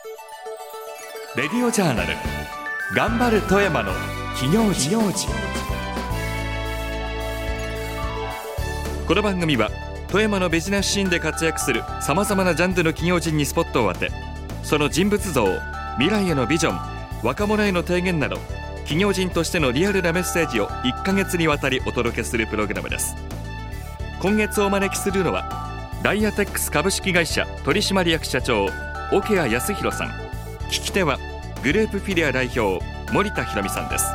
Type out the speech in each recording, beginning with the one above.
レディオジャーナル頑張る富山の企業時。この番組は富山のビジネスシーンで活躍するさまざまなジャンルの企業人にスポットを当て、その人物像、未来へのビジョン、若者への提言など企業人としてのリアルなメッセージを1ヶ月にわたりお届けするプログラムです。今月お招きするのはダイアテックス株式会社取締役社長桶谷康弘さん、聞き手はグループフィリア代表森田博美さんです。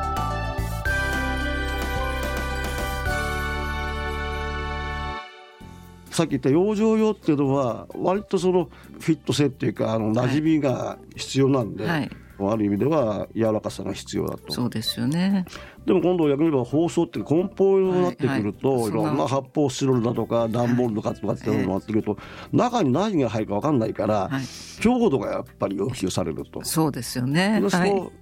さっき言った養生用っていうのは割とそのフィット性っていうか馴染みが必要なんで、 はい、 ある意味では柔らかさが必要だと。 そうですよね。 でも今度逆に言えば包装って梱包用になってくると、 はいはい、 いろんな発泡スチロールだとか段ボールとかっていうのになってくると、中に何が入るか分かんないから、 はい、 強度がやっぱり要求されると。 そうですよね。 はい、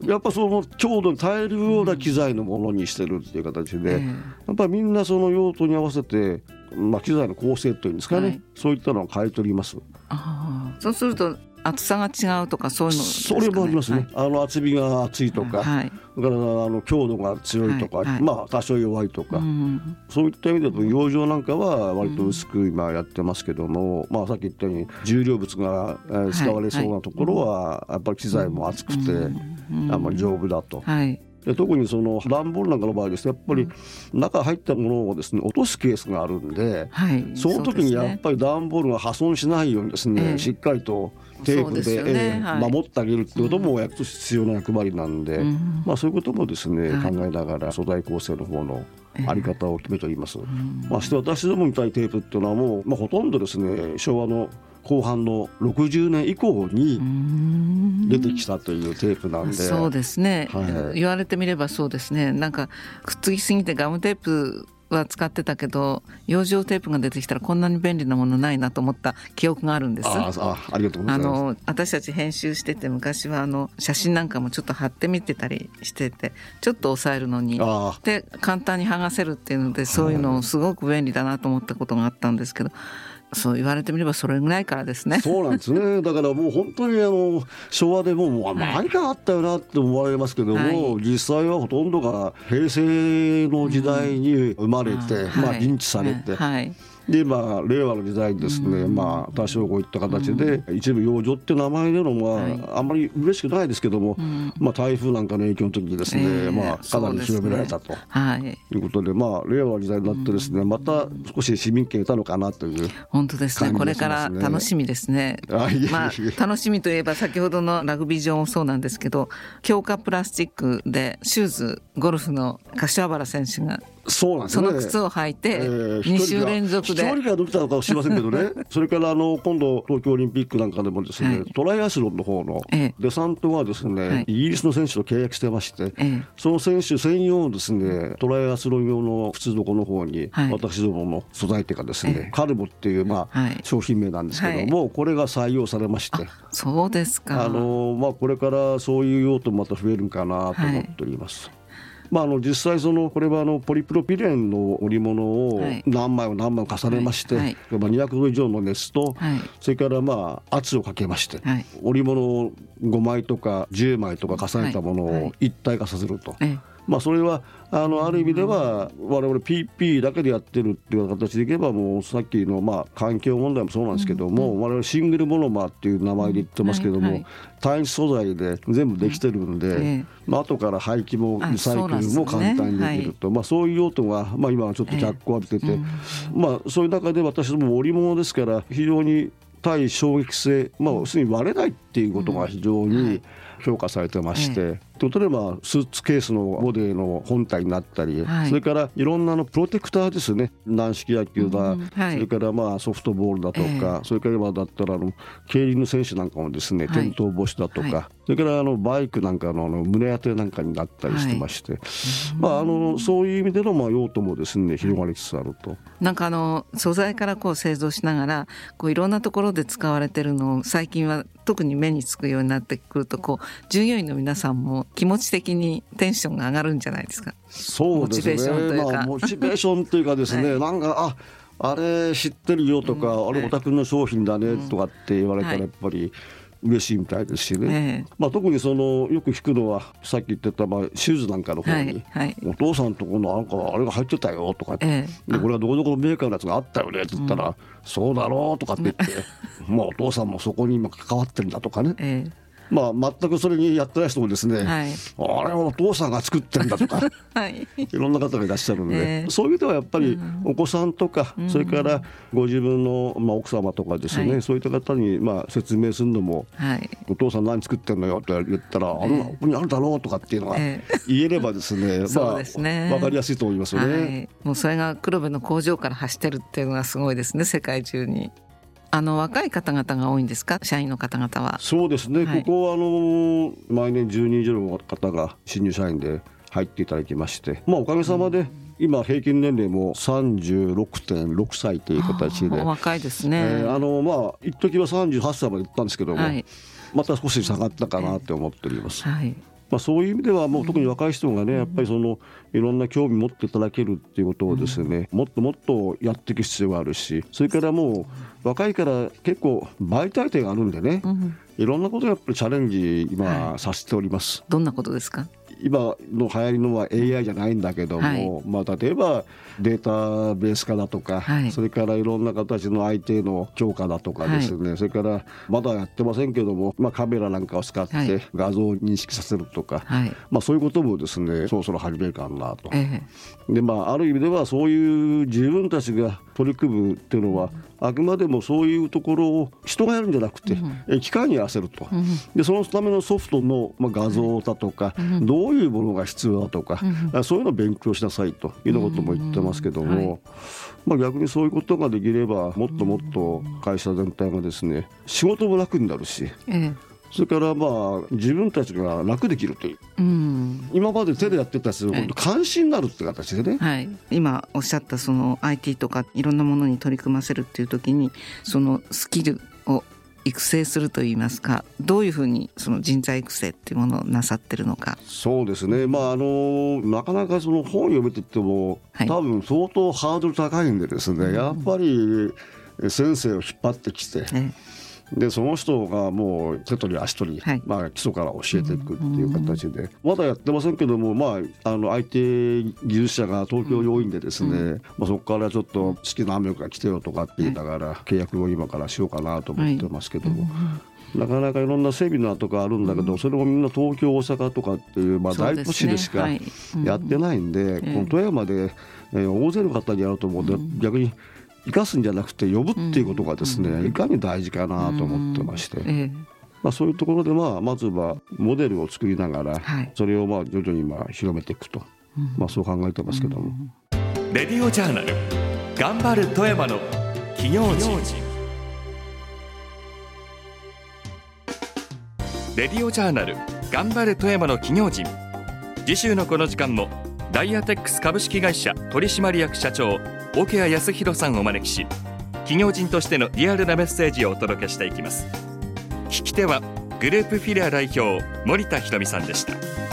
やっぱその強度に耐えるような機材のものにしてるっていう形で、やっぱりみんなその用途に合わせて、機材の構成というんですかね、はい、そういったのを変えております。 そうすると厚さが違うとかそういうのですかね。 それもありますね、はい、厚みが厚いとか、はい、だから強度が強いとか、はいはい、多少弱いとか、そういった意味では養生なんかは割と薄く今やってますけども、さっき言ったように重量物が使われそうなところはやっぱり機材も厚くて丈夫だと。はい、で特にその段ボールなんかの場合ですね、やっぱり中入ったものをですね落とすケースがあるんで、その時にやっぱり段ボールが破損しないようにですね、しっかりとテープで守ってあげるってことも必要な役割なんで、そういうこともですね、考えながら素材構成の方のあり方を決めております。して私どもみたいテープっていうのはもう、ほとんどですね昭和の後半の60年以降に出てきたというテープなんで。 そうですね、はい、言われてみればそうですね。なんかくっつきすぎてガムテープは使ってたけど養生テープが出てきたらこんなに便利なものないなと思った記憶があるんです。 ありがとうございます。 私たち編集してて昔は写真なんかもちょっと貼ってみてたりしてて、ちょっと押さえるのにで簡単に剥がせるっていうので、そういうのすごく便利だなと思ったことがあったんですけど、そう言われてみればそれぐらいからですね。 そうなんですね。だからもう本当に昭和でも何かあったよなって思われますけども、はい、実際はほとんどが平成の時代に生まれて、認知されて、はいで令和の時代にですね、多少こういった形で一部養生って名前でのあんまり嬉しくないですけども、台風なんかの影響の時にですね、かなり広められたということで、令和の時代になってですね、また少し市民権得たのかなという本当ですね。これから楽しみですね。楽しみといえば先ほどのラグビー場もそうなんですけど、強化プラスチックでシューズ、ゴルフの柏原選手がそうなんですね、 その靴を履いて2週連続で 1人が伸びたのかもしれませんけどねそれから今度東京オリンピックなんかでもですね、トライアスロンの方のデサントがですね、イギリスの選手と契約してまして、その選手専用のですねトライアスロン用の靴底の方に、私どもの素材というかですね、カルボっていう商品名なんですけども、これが採用されまして、 そうですか。 これからそういう用途もまた増えるかなと思っております。実際これはポリプロピレンの織物を何枚も何枚も重ねまして、200度以上の熱と、それから圧をかけまして、織物を5枚とか10枚とか重ねたものを一体化させると、それはある意味では我々 PP だけでやってるっていう形でいけば、もうさっきの環境問題もそうなんですけども、我々シングルモノマーっていう名前で言ってますけども、単一素材で全部できてるんで、後から廃棄もリサイクルも簡単にできると、そういう用途が今はちょっと脚光を浴びてて、そういう中で私ども織物ですから非常に対衝撃性、要するに割れないっていうことが非常に評価されてまして、例えばスーツケースのボディの本体になったり、それからいろんなプロテクターですね、軟式野球だ、それからソフトボールだとか、それから今だったら競輪の選手なんかもですね、転倒防止だとか、それからバイクなんかの胸当てなんかになったりしてまして、そういう意味での用途もですね広がりつつあると。 なんか素材から製造しながらいろんなところで使われてるのを最近は特に目につくようになってくると、従業員の皆さんも気持ち的にテンションが上がるんじゃないですか。 そうですね、モチベーションというか、モチベーションというかですね、なんかあれ知ってるよとか、あれお宅の商品だねとかって言われたらやっぱり嬉しいみたいですしね、特によく聞くのはさっき言ってた、シューズなんかの方に、お父さんとこのなんかあれが入ってたよとか、でこれはどこどこのメーカーのやつがあったよねって言ったら、そうだろうとかって言ってお父さんもそこに今関わってるんだとかね、全くそれにやってない人もですね、あれはお父さんが作ってるんだとか、いろんな方がいらっしゃるので、そういう意味ではやっぱりお子さんとか、それからご自分の、奥様とかですね、そういった方に説明するのも、お父さん何作ってるのよと言ったら、ここにあるだろうとかっていうのが言えればですね、 そうですね、 分かりやすいと思いますよね。 もうそれが黒部の工場から走ってるっていうのがすごいですね、世界中に。若い方々が多いんですか、社員の方々は。 そうですね、ここは毎年10人以上の方が新入社員で入っていただきまして、おかげさまで今平均年齢も 36.6 歳という形で、 若いですね。 一時は38歳まで行ったんですけども、また少し下がったかなって思っております。そういう意味ではもう特に若い人がね、やっぱりいろんな興味持っていただけるっていうことをですね、もっともっとやっていく必要があるし、それからもう若いから結構媒体点があるんでね、いろんなことをやっぱりチャレンジ今させております。 どんなことですか？ 今の流行りのは AI じゃないんだけども、例えばデータベース化だとか、それからいろんな形の IT の強化だとかですね、それからまだやってませんけども、カメラなんかを使って画像を認識させるとか、そういうこともですね、そろそろ始めるかなと。である意味ではそういう自分たちが取り組むっていうのは、あくまでもそういうところを人がやるんじゃなくて、機械にやらせると。でそのためのソフトの画像だとか、どういうものが必要だとか、そういうのを勉強しなさいというようなことも言ってますけども、逆にそういうことができればもっともっと会社全体がですね、仕事も楽になるし、それから自分たちが楽できるという、今まで手でやってたやつが関心になるって形でね、 今おっしゃったIT とかいろんなものに取り組ませるっていう時に、そのスキルを育成するといいますか、どういうふうにその人材育成っていうものをなさってるのか。 そうですね、なかなか本読めてっても、多分相当ハードル高いんでですね、やっぱり先生を引っ張ってきて、でその人がもう手取り足取り、基礎から教えていくっていう形で、まだやってませんけども、IT 技術者が東京に多いんでですね、そこからちょっと好きな雨が来てよとかって言いながら契約を今からしようかなと思ってますけども、なかなかいろんなセミナーとかあるんだけど、それもみんな東京大阪とかっていう、大都市でしかやってないんで、この富山で大勢の方にやろうと思うと、逆に生かすんじゃなくて呼ぶっていうことがですね、いかに大事かなと思ってまして、そういうところでまずはモデルを作りながら、それを徐々に広めていくと、そう考えてますけども。 レディオジャーナル頑張る富山の企業人。レディオジャーナル頑張る富山の企業人。次週のこの時間もダイアテックス株式会社取締役社長桶谷康弘さんをお招きし、企業人としてのリアルなメッセージをお届けしていきます。聞き手はグループフィレア代表森田ひろみさんでした。